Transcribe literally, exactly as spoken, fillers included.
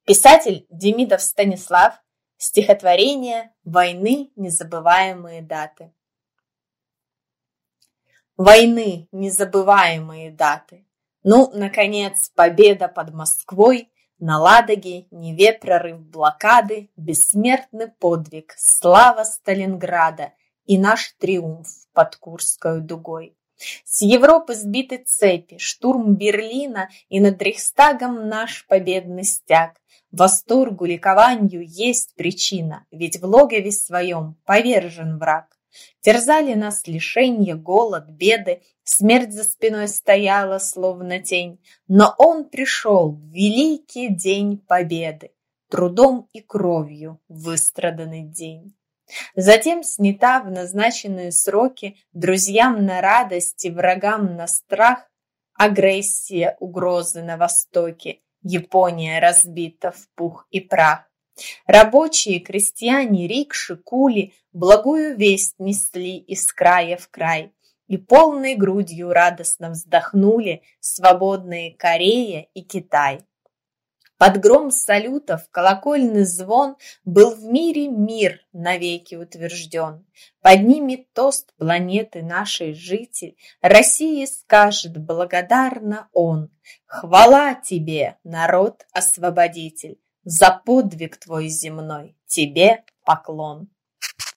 Писатель Демидов Станислав. Стихотворение «Войны незабываемые даты». Войны незабываемые даты. Ну, наконец, победа под Москвой, на Ладоге, Неве прорыв блокады, бессмертный подвиг, слава Сталинграда и наш триумф под Курской дугой. С Европы сбиты цепи, штурм Берлина и над Рейхстагом наш победный стяг. Восторгу, ликованию есть причина, ведь в логове своем повержен враг. Терзали нас лишенья, голод, беды, смерть за спиной стояла, словно тень. Но он пришел в великий день победы, трудом и кровью выстраданный день. Затем снята в назначенные сроки друзьям на радость и врагам на страх агрессия угрозы на востоке. Япония разбита в пух и прах. Рабочие, крестьяне, рикши, кули благую весть несли из края в край и полной грудью радостно вздохнули свободные Корея и Китай. Под гром салютов колокольный звон был в мире мир навеки утвержден. Поднимет тост планеты нашей житель, России скажет благодарно он: хвала тебе, народ-освободитель, за подвиг твой земной, тебе поклон.